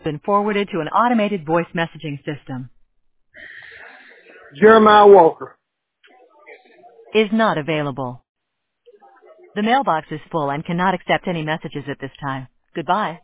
Been forwarded to an automated voice messaging system. Jeremiah Walker. Is not available. The mailbox is full and cannot accept any messages at this time. Goodbye.